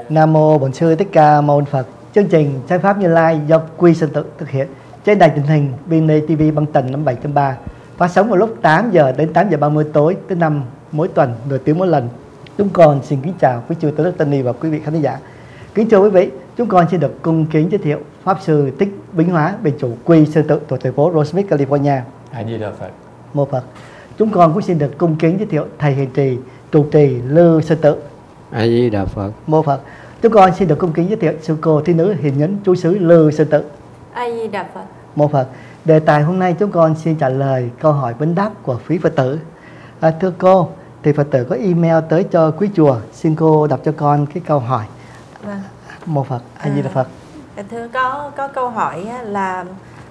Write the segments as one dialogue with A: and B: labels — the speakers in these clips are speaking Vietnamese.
A: Nam mô Bổn Sư Thích Ca Mâu Ni Phật. Chương trình Chánh Pháp Như Lai do Quy Sơn Tự thực hiện trên đài truyền hình BNA TV băng tần 57.3, phát sóng vào lúc 8 giờ đến 8 giờ 30 tối thứ năm mỗi tuần, nửa tiếng mỗi lần. Chúng con xin kính chào quý chư Tôn đức Tăng ni và quý vị khán giả. Kính chào quý vị, chúng con xin được cung kính giới thiệu Pháp Sư Thích Bính Hóa, Bình chủ Quy Sơn Tự thuộc thành phố Rosemead, California.
B: A Di Đà Phật.
A: Mô Phật. Chúng con cũng xin được cung kính giới thiệu thầy hiền trì trụ trì Lư Sơn Tự.
C: A Di Đà Phật.
A: Mô Phật. Chúng con xin được cung kính giới thiệu sư cô thí nữ hiền nhẫn trú xứ Lư Sơn Tự.
D: A Di Đà Phật.
A: Mô Phật. Đề tài hôm nay chúng con xin trả lời câu hỏi vấn đáp của quý Phật tử. Thưa cô, thì Phật tử có email tới cho quý chùa, xin cô đọc cho con cái câu hỏi.
D: Vâng.
A: Mô Phật. A Di Đà Phật.
D: Thưa, có câu hỏi là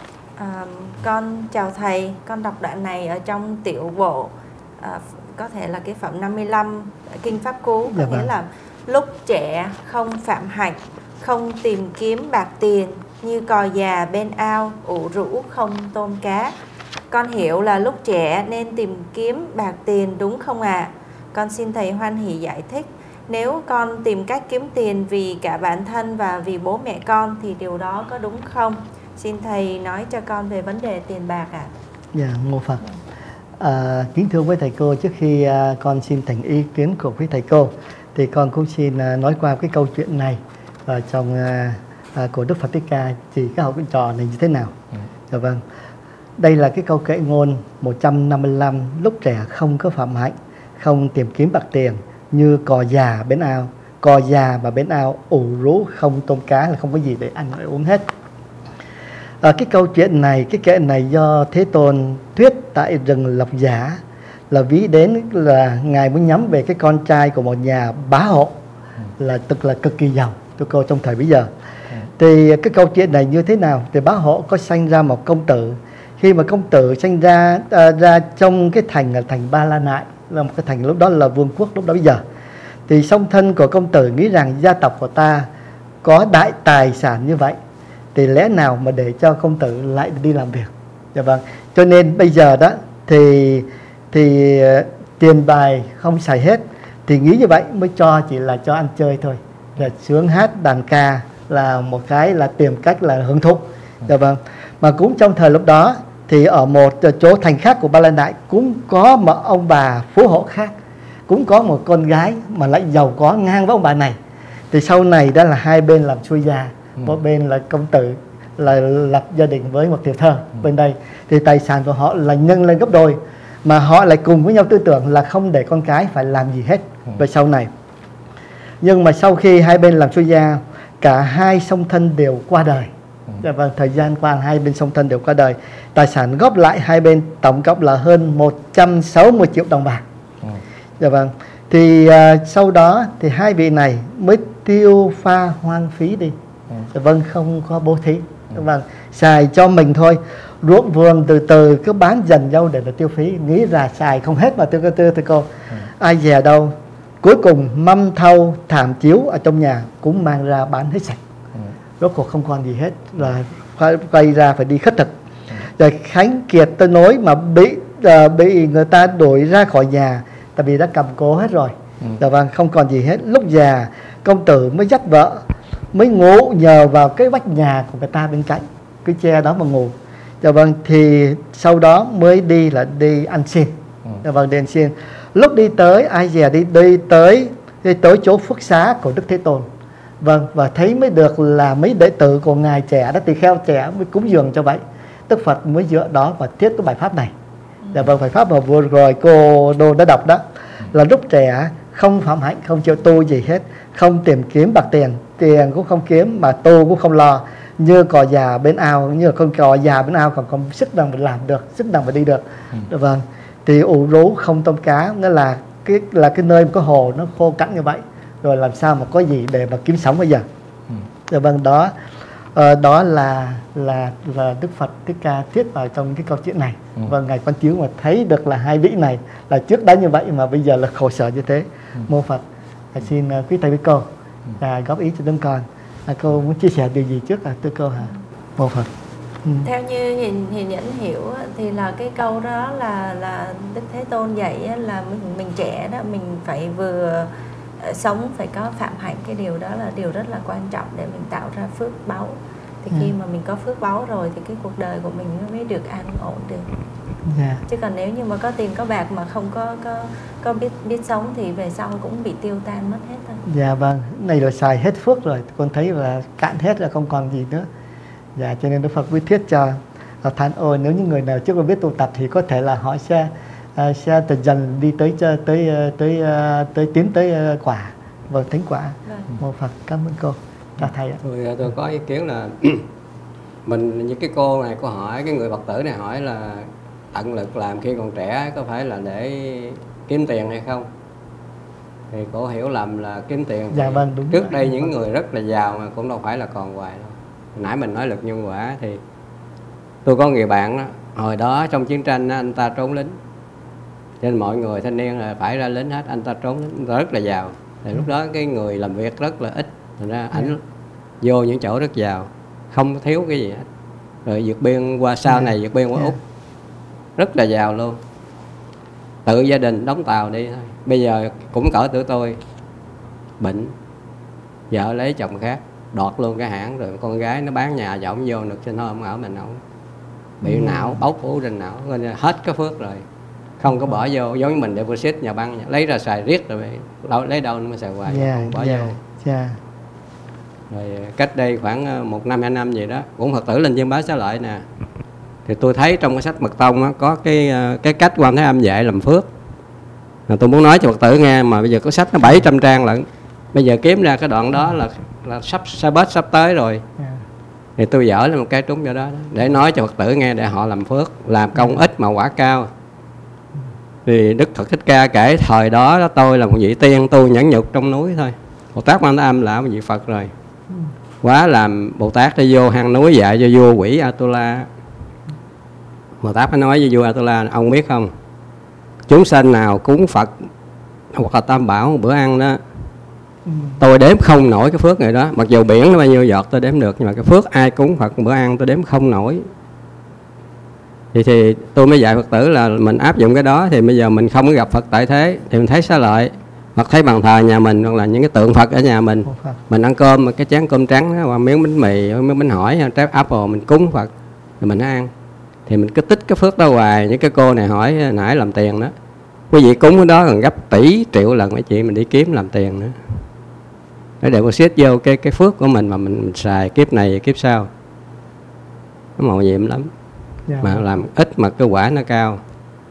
D: con chào thầy, con đọc đoạn này ở trong tiểu bộ, có thể là cái phẩm 55 Kinh Pháp Cú, có nghĩa là lúc trẻ không phạm hạnh, không tìm kiếm bạc tiền, như cò già bên ao, ủ rũ không tôm cá. Con hiểu là lúc trẻ nên tìm kiếm bạc tiền đúng không ạ? Con xin thầy hoan hỷ giải thích. Nếu con tìm cách kiếm tiền vì cả bản thân và vì bố mẹ con thì điều đó có đúng không? Xin thầy nói cho con về vấn đề tiền bạc ạ.
A: Dạ, mô Phật. Kính thưa với thầy cô, trước khi con xin thành ý kiến của quý thầy cô, thì con cũng xin nói qua cái câu chuyện này trong của Đức Phật Thích Ca chỉ cái học cái trò này như thế nào. Dạ vâng. Đây là cái câu kệ ngôn 155: lúc trẻ không có phạm hạnh, không tìm kiếm bạc tiền, như cò già bên ao. Cò già và bên ao, ủ rú không tôm cá, là không có gì để ăn để uống hết. Cái câu chuyện này, cái kệ này do Thế Tôn thuyết tại rừng Lộc Giả, là ví đến là Ngài muốn nhắm về cái con trai của một nhà bá hộ, là tức là cực kỳ giàu, thưa cô, trong thời bây giờ. Thì cái câu chuyện này như thế nào? Thì bá hộ có sanh ra một công tử. Khi mà công tử sanh ra trong cái thành là thành Ba La Nại, là một cái thành lúc đó là vương quốc lúc đó bây giờ. Thì song thân của công tử nghĩ rằng gia tộc của ta có đại tài sản như vậy, thì lẽ nào mà để cho công tử lại đi làm việc. Dạ vâng. Cho nên bây giờ đó thì tiền bài không xài hết, thì nghĩ như vậy mới cho chỉ là cho ăn chơi thôi, là sướng hát đàn ca là một cái là tìm cách là hưởng thụ. Dạ vâng. Mà cũng trong thời lúc đó thì ở một chỗ thành khác của Ba La Nại cũng có một ông bà phú hộ khác, cũng có một con gái mà lại giàu có ngang với ông bà này. Thì sau này đó là hai bên làm xuôi già. Một bên là công tử là lập gia đình với một tiểu thơ bên đây, thì tài sản của họ là nhân lên gấp đôi, mà họ lại cùng với nhau tư tưởng là không để con cái phải làm gì hết về sau này. Nhưng mà sau khi hai bên làm xuôi gia, cả hai song thân đều qua đời. Dạ vâng, thời gian qua hai bên song thân đều qua đời. Tài sản góp lại hai bên tổng cộng là hơn 160 triệu đồng bạc. Dạ vâng. Thì sau đó thì hai vị này mới tiêu pha hoang phí đi. Dạ vâng, không có bố thí. Dạ vâng, xài cho mình thôi. Ruộng vườn từ từ cứ bán dần nhau để là tiêu phí, nghĩ là xài không hết mà thưa cô. Ai dè đâu. Cuối cùng mâm thau thảm chiếu ở trong nhà cũng mang ra bán hết sạch. Rốt cuộc không còn gì hết, là phải quay ra phải đi khất thực. Rồi Khánh Kiệt tới nối mà bị người ta đuổi ra khỏi nhà, tại vì đã cầm cố hết rồi. Dạ vâng, không còn gì hết. Lúc già công tử mới dắt vợ, mới ngủ nhờ vào cái vách nhà của người ta bên cạnh, cái tre đó mà ngủ. Dạ vâng, thì sau đó mới đi ăn xin. Dạ vâng, đi ăn xin. Lúc đi tới, ai dè đi tới chỗ phước xá của Đức Thế Tôn. Vâng, và thấy mới được là mấy đệ tử của ngài trẻ đó, tỳ kheo trẻ mới cúng dường cho vậy. Đức Phật mới dựa đó và thiết cái bài pháp này. Dạ vâng, bài pháp mà vừa rồi cô Đô đã đọc đó, là lúc trẻ không phạm hạnh, không chịu tu gì hết, không tìm kiếm bạc tiền, tiền cũng không kiếm mà tu cũng không lo, như cò già bên ao, như con cò già bên ao còn có sức nào mà làm được, sức nào mà đi được. Dạ vâng, thì ủ rú không tôm cá, nghĩa là cái nơi có hồ nó khô cằn như vậy, rồi làm sao mà có gì để mà kiếm sống bây giờ. Dạ vâng, đó là Đức Phật Thích Ca thiết vào trong cái câu chuyện này. Và ngài Quan Chiếu mà thấy được là hai vị này là trước đã như vậy mà bây giờ là khổ sở như thế. Mô Phật. Xin quý thầy với cô góp ý cho chúng con. Cô muốn chia sẻ điều gì trước thưa cô hả? Mô Phật.
D: Theo như Hiền Nhẫn hiểu thì là cái câu đó là Đức Thế Tôn dạy là mình trẻ đó, mình phải vừa sống phải có phạm hạnh, cái điều đó là điều rất là quan trọng để mình tạo ra phước báu. Thì khi mà mình có phước báu rồi thì cái cuộc đời của mình mới được an ổn được. Chứ còn nếu như mà có tiền có bạc mà không có biết sống thì về sau cũng bị tiêu tan mất hết thôi.
A: Dạ vâng, này là xài hết phước rồi, con thấy là cạn hết là không còn gì nữa. Dạ, cho nên Đức Phật quyết thuyết cho than ôi, nếu những người nào chưa có biết tu tập thì có thể là họ sẽ dần dần đi tới tiến tới quả, và thánh quả. Mô Phật, cảm ơn cô. Thầy ạ.
B: Tôi có ý kiến là mình, những cái cô này cô hỏi, cái người Phật tử này hỏi là tận lực làm khi còn trẻ có phải là để kiếm tiền hay không? Thì cô hiểu lầm là kiếm tiền.
A: Dạ vâng, đúng.
B: Trước đây những người rất là giàu mà cũng đâu phải là còn hoài đâu. Nãy mình nói lực nhân quả thì tôi có người bạn đó, hồi đó trong chiến tranh anh ta trốn lính, cho nên mọi người thanh niên là phải ra lính hết, anh ta trốn lính, rất là giàu. Thì lúc đó cái người làm việc rất là ít, thành ra ảnh vô những chỗ rất giàu, không thiếu cái gì hết. Rồi vượt biên qua sau này vượt biên qua Úc, rất là giàu luôn, tự gia đình đóng tàu đi thôi. Bây giờ cũng cỡ tuổi tôi, bệnh, vợ lấy chồng khác, đoạt luôn cái hãng, rồi con gái nó bán nhà cho ổng vô được, cho nó không ở mình ổng bị não bốc ú trên não, nên hết cái phước rồi, không có bỏ vô. Giống như mình deposit nhà băng lấy ra xài riết rồi lấy đâu nó mới xài hoài, không bỏ vô. Rồi cách đây khoảng 1 năm 2 năm gì đó, cũng Phật tử lên Chương Bá Xá Lợi nè, thì tôi thấy trong cái sách Mật Tông á, có cái cách Quan Thế Âm dạy làm phước. Tôi muốn nói cho Phật tử nghe, mà bây giờ có sách nó 700 trang lận, bây giờ kiếm ra cái đoạn đó là sắp tới rồi. Thì tôi dở lên một cái trúng vô đó để nói cho Phật tử nghe, để họ làm phước, làm công ít mà quả cao. Thì Đức Phật Thích Ca kể thời đó tôi là một vị tiên tu nhẫn nhục trong núi thôi. Bồ Tát Quan Thế Âm là một vị Phật rồi, quá làm Bồ Tát đi vô hang núi dạy cho vua quỷ Atula. Bồ Tát mới nói với vua Atula, ông biết không, chúng sanh nào cúng Phật hoặc là Tam Bảo một bữa ăn đó, tôi đếm không nổi cái phước này đó. Mặc dù biển nó bao nhiêu giọt tôi đếm được, nhưng mà cái phước ai cúng Phật một bữa ăn tôi đếm không nổi. Thì tôi mới dạy Phật tử là mình áp dụng cái đó, thì bây giờ mình không có gặp Phật tại thế thì mình thấy Xá Lợi, hoặc thấy bàn thờ nhà mình, hoặc là những cái tượng Phật ở nhà mình ăn cơm, cái chén cơm trắng đó, hoặc miếng bánh mì, miếng bánh hỏi, trái apple mình cúng Phật rồi mình ăn, thì mình cứ tích cái phước đó hoài. Những cái cô này hỏi nãy làm tiền đó, quý vị cúng cái đó còn gấp tỷ triệu lần mấy chị mình đi kiếm làm tiền nữa, để deposit vô cái phước của mình mà mình xài kiếp này kiếp sau. Nó màu nhiệm lắm. Mà làm ít mà cái quả nó cao.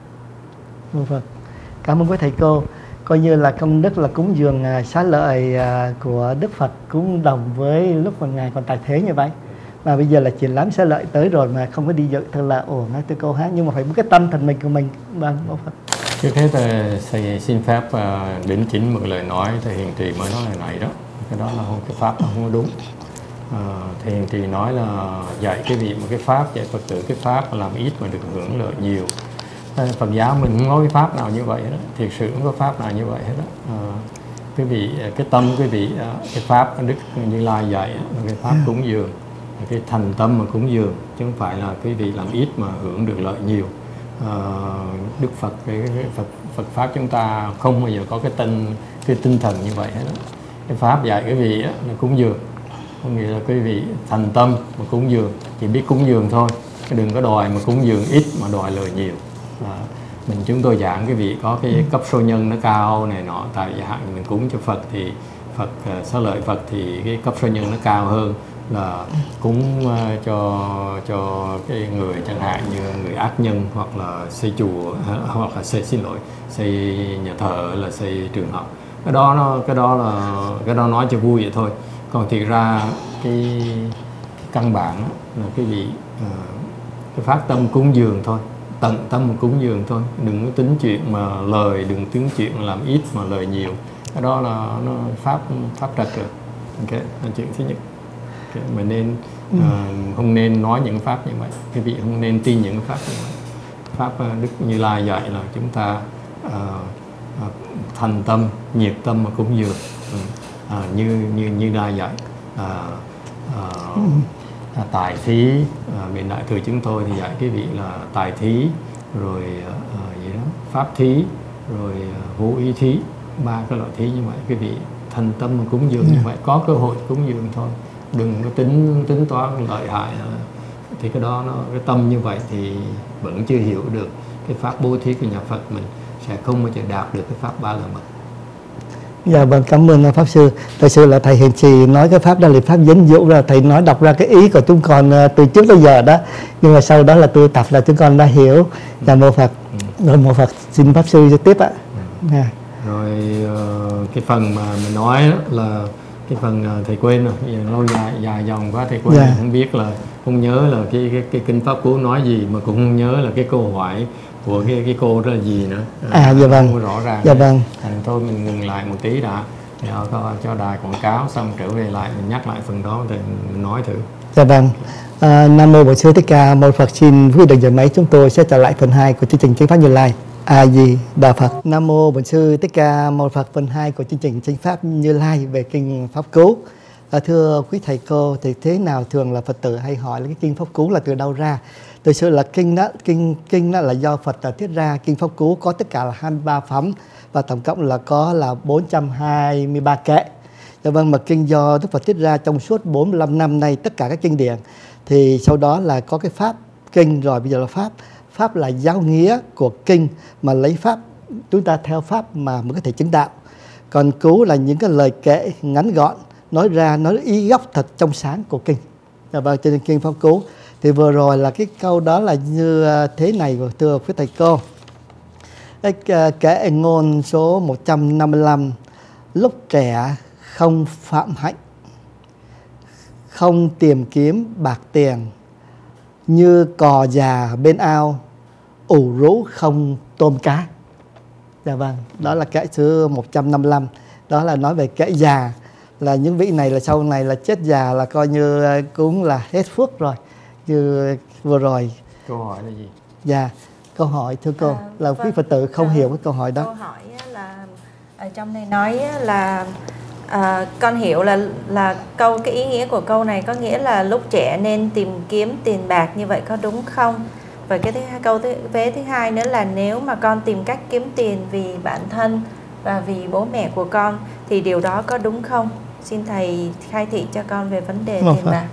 A: Cảm ơn quý thầy cô. Coi như là công đức là cúng dường xá lợi của Đức Phật cũng đồng với lúc mà Ngài còn tại thế như vậy. Mà bây giờ là triển lãm xá lợi tới rồi mà không có đi dự thật là ổn á thưa cô hát. Nhưng mà phải có cái tâm thần mình của mình. Vâng, Mô Phật.
C: Trước hết thầy xin phép đính chính một lời nói thầy Hiền Trì mới nói lời này đó. Cái đó là không, cái pháp nó không có đúng. Thầy Hiền Trì nói là dạy cái vị một cái pháp, dạy Phật tử cái pháp mà làm ít mà được hưởng lợi nhiều. Phật giáo mình không có cái pháp nào như vậy đó, thiệt sự không có pháp nào như vậy hết đó. Quý vị cái tâm quý vị, cái pháp Đức Như Lai dạy là cái pháp cúng dường, cái thành tâm mà cúng dường, chứ không phải là quý vị làm ít mà hưởng được lợi nhiều. Đức Phật cái Phật pháp chúng ta không bao giờ có cái tinh thần như vậy hết đó. Cái pháp dạy quý vị đó, là cúng dường, có nghĩa là quý vị thành tâm mà cúng dường, chỉ biết cúng dường thôi, đừng có đòi mà cúng dường ít mà đòi lời nhiều. Chúng tôi giảng cái vị có cái cấp số nhân nó cao này nọ, tại hạn mình cúng cho Phật thì Phật xá lợi Phật thì cái cấp số nhân nó cao hơn là cúng cho cái người chẳng hạn như người ác nhân, hoặc là xây chùa, hoặc là xây nhà thờ, là xây trường học. Cái đó nói cho vui vậy thôi. Còn thì ra cái căn bản là cái vị cái phát tâm cúng dường thôi, tận tâm cúng dường thôi, đừng có tính chuyện mà lời, đừng tính chuyện làm ít mà lời nhiều. Cái đó là nó pháp trật rồi. Ok, là chuyện thứ nhất. Okay. Mình nên không nên nói những pháp như vậy, quý vị không nên tin những pháp như vậy. Pháp Đức Như Lai dạy là chúng ta thành tâm, nhiệt tâm mà cúng dường, như Lai dạy. Tài thí, miền Đại Thừa chúng tôi thì dạy cái vị là tài thí, rồi gì đó pháp thí, rồi vô ý thí. ba cái loại thí như vậy, quý vị thành tâm mà cúng dường như vậy, có cơ hội cúng dường thôi, đừng có tính toán lợi hại. Thì cái đó cái tâm như vậy thì vẫn chưa hiểu được cái pháp bố thí của nhà Phật, mình sẽ không bao giờ đạt được cái pháp ba la mật.
A: Dạ vâng, cảm ơn Pháp Sư. Thật sự là Thầy Hiền Trì nói cái Pháp đó là Pháp dẫn dụ, là Thầy nói đọc ra cái ý của chúng con từ trước tới giờ đó. Nhưng mà sau đó là tu tập là chúng con đã hiểu. Dạ mô Phật. Rồi mô Phật xin Pháp Sư tiếp ạ.
C: Rồi cái phần mà mình nói đó là cái phần thầy quên rồi, lâu dài dòng quá thầy quên, không biết là không nhớ là cái kinh Pháp Cú nói gì, mà cũng không nhớ là cái câu hỏi của cái cô đó là gì nữa.
A: Dạ vâng.
C: Không rõ ràng.
A: Dạ vâng.
C: Thôi mình ngừng lại một tí đã, cho đài quảng cáo xong trở về lại mình nhắc lại phần đó thì mình nói thử.
A: Dạ vâng. Nam mô Bổn Sư Thích Ca Mâu Phật. Xin quý đồng giờ mấy chúng tôi sẽ trở lại phần 2 của chương trình Chánh Pháp Như Lai. A Di Đà Phật. Nam mô Bổn Sư Thích Ca Mâu Phật. Phần 2 của chương trình Chánh Pháp Như Lai về kinh Pháp Cú. Thưa quý thầy cô, thì thế nào thường là Phật tử hay hỏi là cái kinh Pháp Cú là từ đâu ra? Thực sự là kinh đó là do Phật thiết ra. Kinh Pháp Cú có tất cả là 23 phẩm và tổng cộng là có là 423 kệ. Dạ vâng, mà kinh do Đức Phật thiết ra trong suốt 45 năm nay, tất cả các kinh điển. Thì sau đó là có cái pháp kinh, rồi bây giờ là pháp. Pháp là giáo nghĩa của kinh, mà lấy pháp, chúng ta theo pháp mà mới có thể chứng đạo. Còn cú là những cái lời kệ ngắn gọn, nói ra, nói ý gốc thật trong sáng của kinh. Dạ vâng, trên kinh Pháp Cú. Thì vừa rồi là cái câu đó là như thế này, thưa quý thầy cô. Kệ ngôn số 155. Lúc trẻ không phạm hạnh, không tìm kiếm bạc tiền, như cò già bên ao, ủ rũ không tôm cá. Dạ vâng, đó là kệ số 155. Đó là nói về kệ già, là những vị này là sau này là chết già là coi như cũng là hết phước rồi. Như vừa rồi.
C: Câu hỏi là gì? Dạ,
A: câu hỏi thưa cô là quý Phật tử không hiểu cái câu hỏi đó.
D: Câu hỏi là ở trong này nói là con hiểu là câu, cái ý nghĩa của câu này có nghĩa là lúc trẻ nên tìm kiếm tiền bạc, như vậy có đúng không? Và cái câu vế thứ hai nữa là nếu mà con tìm cách kiếm tiền vì bản thân và vì bố mẹ của con thì điều đó có đúng không? Xin thầy khai thị cho con về vấn đề tiền bạc.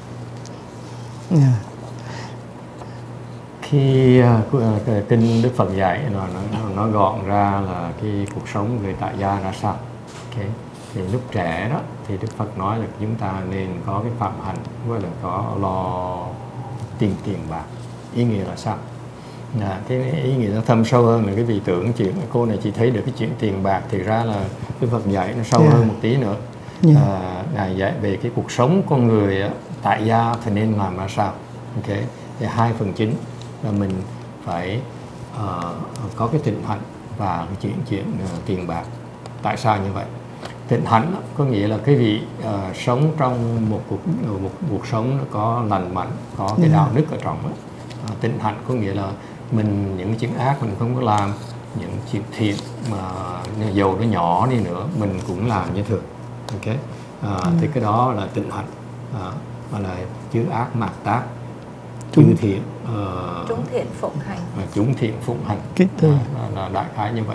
C: Khi kinh Đức Phật dạy nó gọn ra là cái cuộc sống người tại gia ra sao. Thì lúc trẻ đó thì Đức Phật nói là chúng ta nên có cái phạm hạnh, với là có lo tiền bạc. Ý nghĩa là sao? Cái ý nghĩa nó thâm sâu hơn là cái vị tưởng chuyện cô này chỉ thấy được cái chuyện tiền bạc, thì ra là Đức Phật dạy nó sâu hơn một tí nữa. Ngài dạy về cái cuộc sống con người tại gia thì nên làm ra sao. Thì 2 phần chính là mình phải có cái tịnh hạnh và cái chuyện tiền bạc. Tại sao như vậy? Tịnh hạnh có nghĩa là cái vị sống trong một cuộc sống nó có lành mạnh, có cái đạo đức ở trong đó. Tịnh hạnh có nghĩa là mình những chuyện ác mình không có làm, những chuyện thiện mà dầu nó nhỏ đi nữa mình cũng làm như thường. Thì cái đó là tịnh hạnh, mà là chữ ác mạt tác, chữ thiện
D: chúng thiện phụng hành,
C: chúng thiện phụng hành, là đại khái như vậy.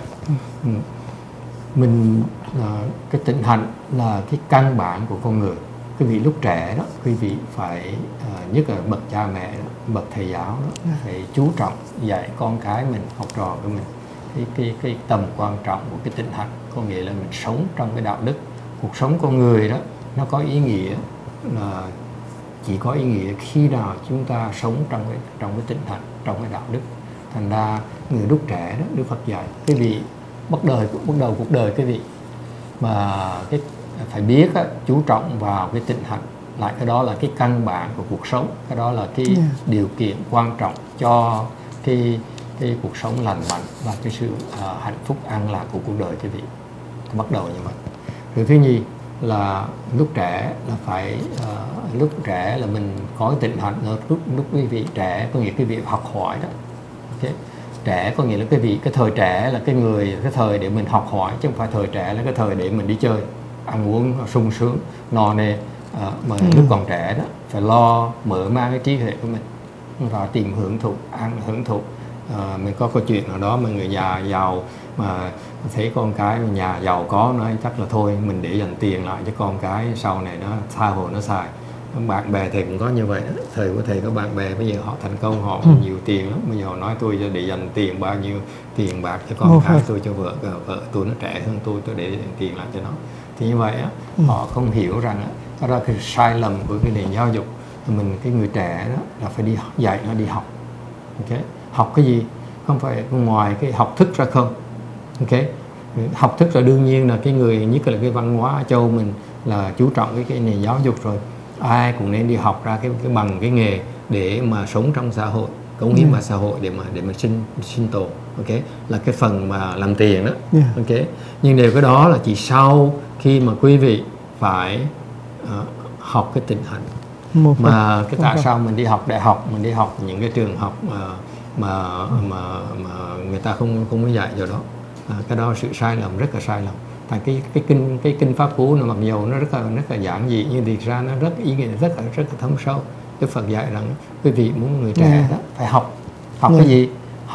C: Mình cái tịnh hạnh là cái căn bản của con người. Quý vị lúc trẻ đó, quý vị phải nhất là bậc cha mẹ đó, bậc thầy giáo đó, phải chú trọng dạy con cái mình, học trò của mình cái tầm quan trọng của cái tịnh hạnh, có nghĩa là mình sống trong cái đạo đức. Cuộc sống con người đó nó có ý nghĩa là chỉ có ý nghĩa khi nào chúng ta sống trong cái tịnh hạnh, trong cái đạo đức. Thành ra người lúc trẻ đó, Đức Phật dạy cái vị bắt đầu cuộc đời cái vị mà cái phải biết chú trọng vào cái tịnh hạnh, lại cái đó là cái căn bản của cuộc sống, cái đó là cái điều kiện quan trọng cho cái cuộc sống lành mạnh và cái sự hạnh phúc an lạc của cuộc đời cái vị. Bắt đầu như vậy. Rồi thứ nhì là lúc trẻ là phải lúc trẻ là mình có cái tịnh hạnh. Lúc quý vị trẻ có nghĩa cái vị học hỏi đó. Trẻ có nghĩa là cái thời trẻ là cái thời để mình học hỏi, chứ không phải thời trẻ là cái thời để mình đi chơi, ăn uống sung sướng, no nê. Mà lúc còn trẻ đó phải lo mở mang cái trí huệ của mình và tìm hưởng thụ, ăn hưởng thụ mình có câu chuyện nào đó mà người già giàu mà thấy con cái nhà giàu có nói chắc là thôi mình để dành tiền lại cho con cái sau này nó tha hồ nó xài. Bạn bè thầy cũng có như vậy đó. Thầy của thầy có bạn bè bây giờ họ thành công, họ nhiều tiền lắm, bây giờ họ nói tôi để dành tiền bao nhiêu tiền bạc cho con cái tôi, cho vợ tôi nó trẻ hơn tôi để dành tiền lại cho nó. Thì như vậy á, họ không hiểu rằng đó là cái sai lầm của cái nền giáo dục. Mình cái người trẻ đó là phải đi dạy nó đi học. Okay. Học cái gì? Không phải ngoài cái học thức ra không. Okay. Học thức là đương nhiên là cái người, nhất là cái văn hóa ở châu mình là chú trọng cái nền giáo dục rồi. Ai cũng nên đi học ra cái bằng cái nghề để mà sống trong xã hội, cống hiến vào xã hội để mà sinh tồn. Ok, là cái phần mà làm tiền đó. Ok, nhưng điều cái đó là chỉ sau khi mà quý vị phải học cái tịnh hạnh. Mà cái tại sao mình đi học đại học, mình đi học những cái trường học mà người ta không có dạy vào đó. Cái đó sự sai lầm, rất là sai lầm. Tại cái kinh Pháp Cú nó mặc dù nó rất là giản dị, nhưng thực ra nó rất ý nghĩa, rất là thấm sâu. Đức Phật dạy rằng quý vị muốn người trẻ đó phải học cái gì?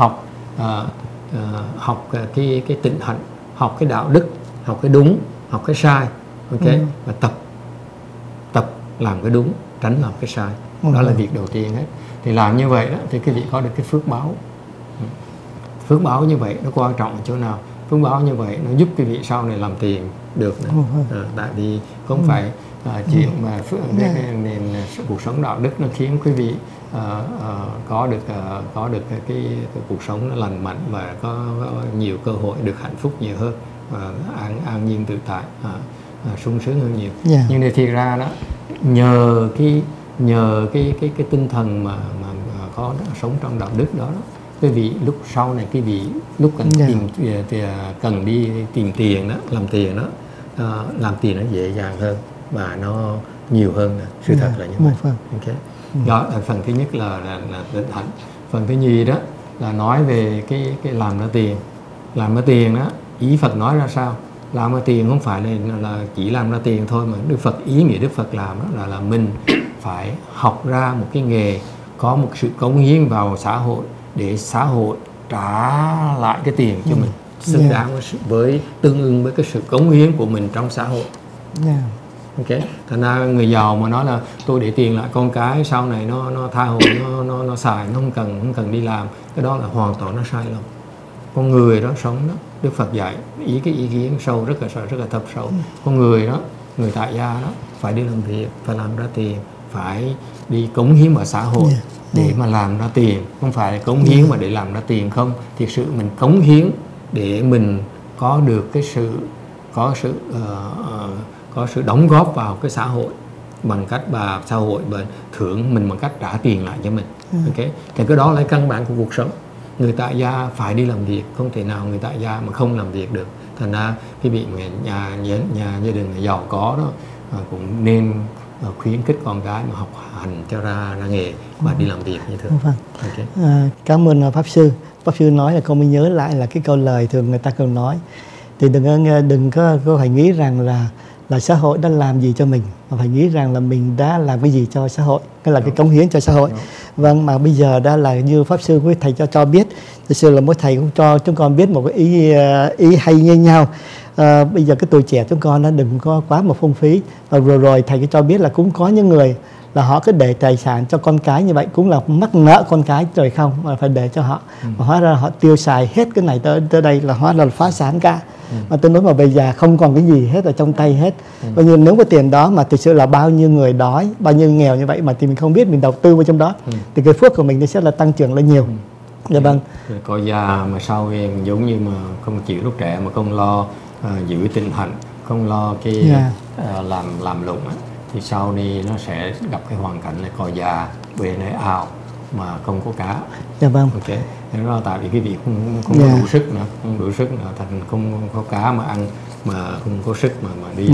C: Học cái tịnh hạnh, học cái đạo đức, học cái đúng, học cái sai. Ok, và tập làm cái đúng, tránh làm cái sai. Đó là việc đầu tiên hết. Thì làm như vậy đó thì quý vị có được cái phước báo. Phước báo như vậy nó quan trọng ở chỗ nào? Phước báo như vậy nó giúp quý vị sau này làm tiền được. Tại vì không phải chuyện mà nền cuộc sống đạo đức nó khiến quý vị có được cái cuộc sống nó lành mạnh và có nhiều cơ hội được hạnh phúc nhiều hơn, an nhiên tự tại, sung sướng hơn nhiều. Nhưng để thiệt ra đó, nhờ cái tinh thần mà có sống trong đạo đức đó, quý vị lúc sau này quý vị lúc cần đi tìm tiền đó, làm tiền đó, làm tiền nó dễ dàng hơn và nó nhiều hơn. Sự thật là như vậy. Okay. Đó là phần thứ nhất là tịnh hạnh. Phần thứ nhì đó là nói về cái làm ra tiền. Làm ra tiền đó, ý Phật nói ra sao? Làm ra tiền không phải là chỉ làm ra tiền thôi, mà Đức Phật, ý nghĩa Đức Phật làm đó là mình phải học ra một cái nghề, có một sự cống hiến vào xã hội để xã hội trả lại cái tiền cho mình xứng đáng với tương ưng với cái sự cống hiến của mình trong xã hội. Ok, thành ra người giàu mà nói là tôi để tiền lại con cái sau này nó tha hồ nó xài, nó không cần đi làm, cái đó là hoàn toàn nó sai lầm. Con người đó sống đó, Đức Phật dạy cái ý kiến sâu, rất là thâm sâu. Con người đó, người tại gia đó phải đi làm việc, phải làm ra tiền, phải đi cống hiến vào xã hội để mà làm ra tiền, không phải là cống hiến mà để làm ra tiền không. Thực sự mình cống hiến để mình có được cái có sự đóng góp vào cái xã hội bằng cách xã hội thưởng mình bằng cách trả tiền lại cho mình. Ok, thì cái đó là căn bản của cuộc sống. Người tại gia phải đi làm việc, không thể nào người tại gia mà không làm việc được. Thành ra cái vị nhà gia đình giàu có đó cũng nên khuyến khích con cái mà học hành cho ra nghề và đi làm việc như thế. Okay.
A: Cảm ơn Pháp Sư. Pháp Sư nói là con mới nhớ lại là cái câu lời thường người ta thường nói, thì đừng có phải nghĩ rằng là xã hội đã làm gì cho mình, mà phải nghĩ rằng là mình đã làm cái gì cho xã hội, cái là cái cống hiến cho xã hội. Vâng, mà bây giờ đã là như Pháp Sư với thầy cho biết, thực sự là mỗi thầy cũng cho chúng con biết một cái ý hay như nhau. Bây giờ cái tuổi trẻ chúng con nó đừng có quá mà phung phí. Và vừa rồi thầy cho biết là cũng có những người là họ cứ để tài sản cho con cái như vậy, cũng là mắc nợ con cái rồi không, mà phải để cho họ. Mà hóa ra họ tiêu xài hết cái này tới đây là hóa ra là phá sản cả. Mà tôi nói mà bây giờ không còn cái gì hết ở trong tay hết. Và như nếu có tiền đó mà thực sự là bao nhiêu người đói, bao nhiêu nghèo như vậy mà thì mình không biết mình đầu tư vào trong đó, thì cái phước của mình nó sẽ là tăng trưởng lên nhiều. Dạ vâng.
C: Có già mà sau em giống như mà không chịu lúc trẻ mà không lo giữ tịnh hạnh, không lo cái làm lụng á, thì sau đi nó sẽ gặp cái hoàn cảnh là cò già về nơi ao mà không có cá.
A: Dạ vâng.
C: Ok, thế đó tại vì cái việc không có đủ sức nữa, thành không có cá mà ăn, mà không có sức mà đi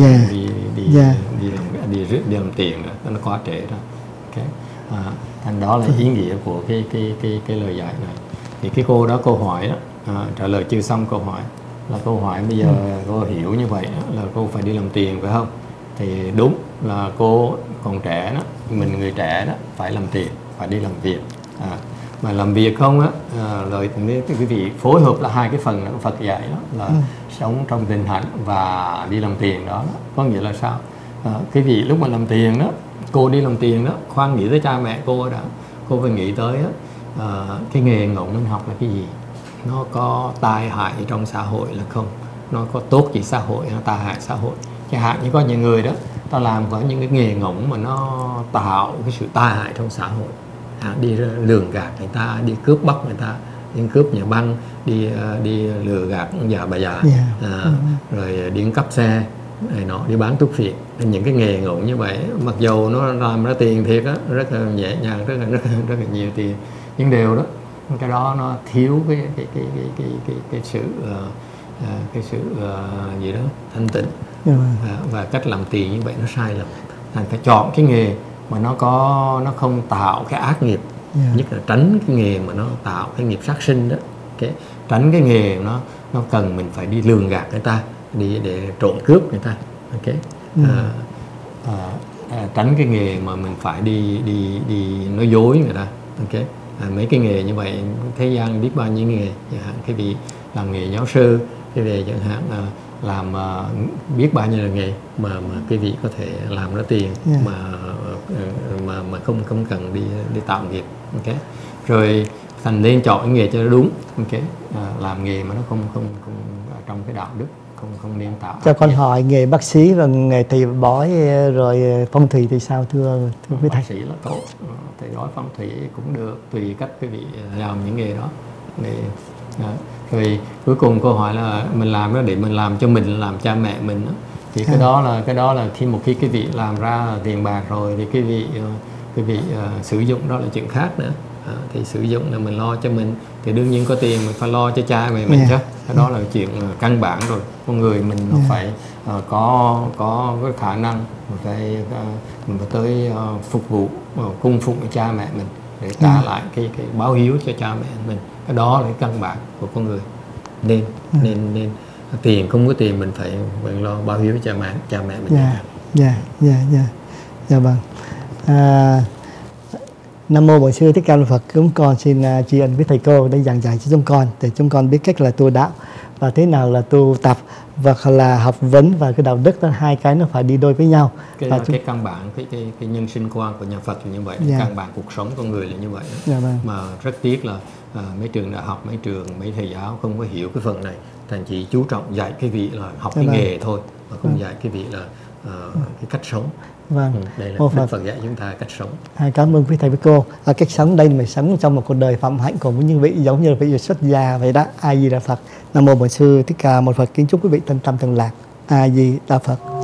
C: làm tiền nữa, nó quá trễ đó. Ok, thành đó là ý nghĩa của cái lời dạy này. Thì cái cô đó câu hỏi đó, trả lời chưa xong câu hỏi là câu hỏi bây giờ cô hiểu như vậy đó, là cô phải đi làm tiền phải không? Thì đúng là cô còn trẻ đó, mình người trẻ đó phải làm tiền, phải đi làm việc. mà làm việc không á, rồi quý vị phối hợp là hai cái phần là Phật dạy đó là sống trong tình hạnh và đi làm tiền đó. Có nghĩa là sao? Quý vị lúc mà làm tiền đó, cô đi làm tiền đó, khoan nghĩ tới cha mẹ cô đã, cô phải nghĩ tới cái nghề ngỗng mình học là cái gì, nó có tai hại trong xã hội là không, nó có tốt gì xã hội hay tai hại xã hội. Chẳng hạn như có những người đó ta làm có những cái nghề ngỗng mà nó tạo cái sự tai hại trong xã hội, đi lường gạt người ta, đi cướp bóc người ta, đi cướp nhà băng, đi lừa gạt già bà già, rồi đi cắp xe này nọ, đi bán thuốc phiện. Những cái nghề ngỗng như vậy mặc dù nó làm ra tiền thiệt á, rất là nhẹ nhàng, rất là nhiều tiền, nhưng đều đó cái đó nó thiếu cái sự gì đó thanh tịnh, và cách làm tiền như vậy nó sai lầm. Thành phải chọn cái nghề mà nó không tạo cái ác nghiệp, nhất là tránh cái nghề mà nó tạo cái nghiệp sát sinh đó. Tránh cái nghề nó cần mình phải đi lường gạt người ta, đi để trộm cướp người ta. Tránh cái nghề mà mình phải đi nói dối người ta. Mấy cái nghề như vậy thế gian biết bao nhiêu nghề, chẳng hạn cái vị làm nghề giáo sư, cái về chẳng hạn làm biết bao nhiêu là nghề mà cái vị có thể làm ra tiền mà không cần đi tạo nghiệp. Rồi thành nên chọn cái nghề cho nó đúng. Làm nghề mà nó không trong cái đạo đức, không nên tạo.
A: Cho con hỏi nghề bác sĩ và nghề thầy bói rồi phong thủy thì sao thưa quý thầy?
C: Bác sĩ là tốt, thầy bói phong thủy cũng được, tùy cách quý vị làm những nghề đó. Rồi cuối cùng câu hỏi là mình làm đó để mình làm cho mình, làm cha mẹ mình đó. Thì cái đó là khi một khi cái vị làm ra tiền bạc rồi thì cái vị sử dụng đó là chuyện khác nữa. Thì sử dụng là mình lo cho mình, thì đương nhiên có tiền mình phải lo cho cha mẹ mình chứ. Cái đó là chuyện căn bản rồi. Con người mình nó phải có cái khả năng mình phải tới phục vụ, cung phụng cha mẹ mình để trả lại cái báo hiếu cho cha mẹ mình. Cái đó là cái căn bản của con người. Nên tiền, không có tiền mình phải lo báo hiếu cha mẹ mình.
A: Dạ vâng. Nam mô Bổn Sư Thích Ca Mâu Ni Phật. Chúng con xin tri ân với thầy cô đã giảng dạy cho chúng con để chúng con biết cách là tu đạo và thế nào là tu tập và là học vấn và cái đạo đức, đó hai cái nó phải đi đôi với nhau.
C: Cái căn bản cái nhân sinh quan của nhà Phật là như vậy, căn bản cuộc sống con người là như vậy. Mà rất tiếc là mấy trường đại học, mấy thầy giáo không có hiểu cái phần này, thành chỉ chú trọng dạy cái vị là học cái nghề thôi mà không dạy cái vị là cái cách sống. Đây là Đức Phật dạy chúng ta cách sống.
A: Cảm ơn quý thầy với cô. Cách sống đây mình sống trong một cuộc đời phạm hạnh cùng với những vị giống như là vị xuất gia vậy đó. A Di Đà Phật. Nam mô Bổn Sư Thích Ca Mâu Ni Phật. Kính chúc quý vị thân tâm thường lạc. A Di Đà Phật.